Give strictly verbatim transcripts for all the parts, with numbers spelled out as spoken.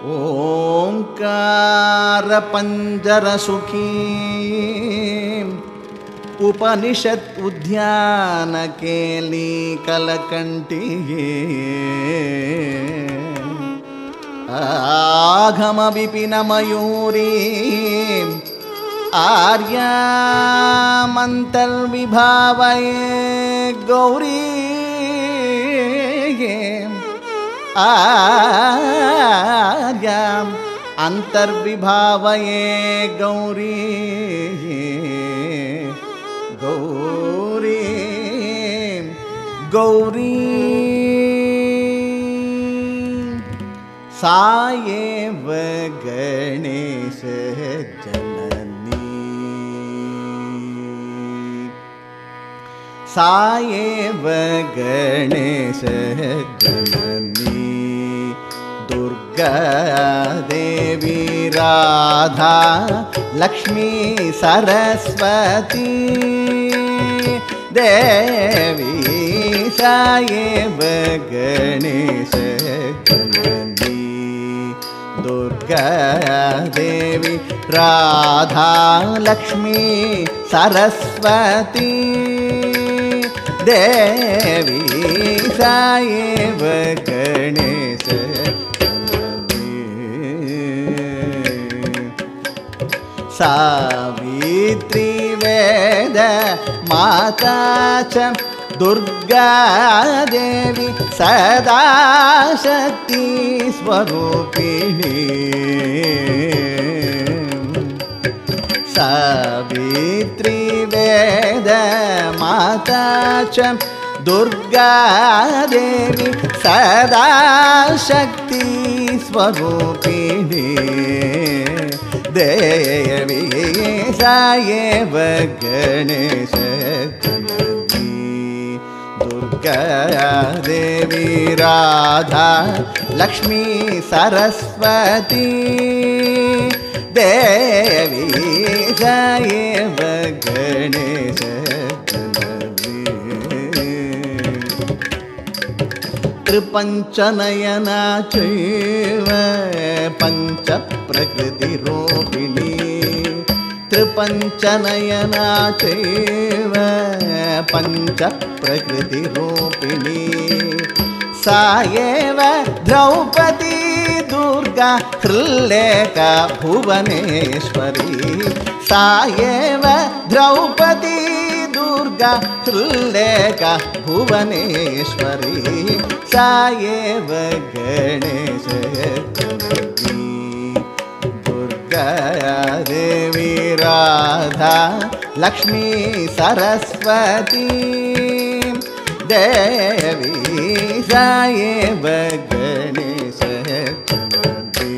ओंकार पंजरसुखी उपनिषद उद्यान केली कलकंटी आगम विपिन मयूरी आर्यामंतर्विभावये गौरी आर्याम अंतर्विभावये गौरी गौरी गौरी सायेव गणेश जननी सायेव गणेश जननी दुर्गा देवी राधा लक्ष्मी सरस्वती देवी सायेव गणेश जननी दुर्गा देवी राधा लक्ष्मी सरस्वती देवी सायेव गणेश सावित्री वेद माता च दुर्गा देवी सदा शक्ति स्वरूपिणी सावित्री वेद माता च दुर्गा देवी सदा शक्ति स्वरूपिणी देवी सायेव गणेश जननी दुर्गा देवी राधा लक्ष्मी सरस्वती देवी सायेव गणेश जननी त्रिपंचनयना चैव पंच प्रकृति रूपिणी त्रिपंचनयना चैव पंच प्रकृति रूपिणी सायेव द्रौपदी दुर्गा हृल्लेखा भुवनेश्वरी सायेव द्रौपदी दुर्गा हृल्लेखा भुवनेश्वरी सायेव गणेश जननी दुर्गा देवी राधा लक्ष्मी सरस्वती देवी सायेव गणेश जननी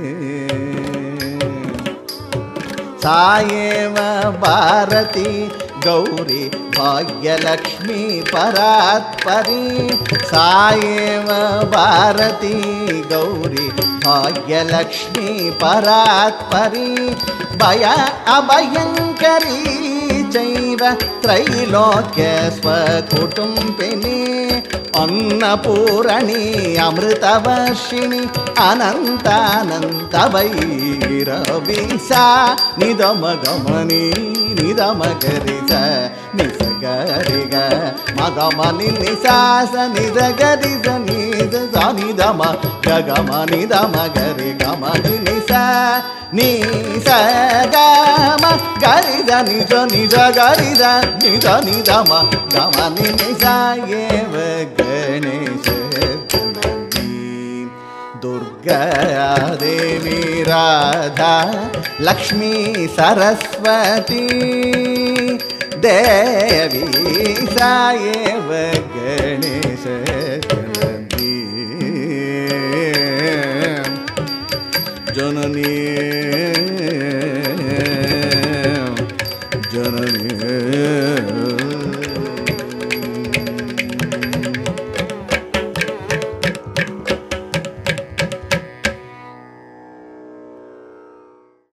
सायेव भारती गौरी भाग्यलक्ष्मी परात्परी सायेव भारती गौरी भाग्यलक्ष्मी परात्परी भय अभयंकरी चैव त्रैलोक्य स्वकुटुम्बिनी अन्नपूरणी अमृतवर्षिणी अनंतानंत भैरवी सा निदमगमनी निदमगरि स निसगरि ग मगमनि निसा स निदगरि स निद स निदम गगम निदमगरि गमनि निसा निस गम गरि स निज निज गरि स निज निदम गमनि निसा येव गणेश जननी दुर्गा देवी राधा लक्ष्मी सरस्वती देवी सायेव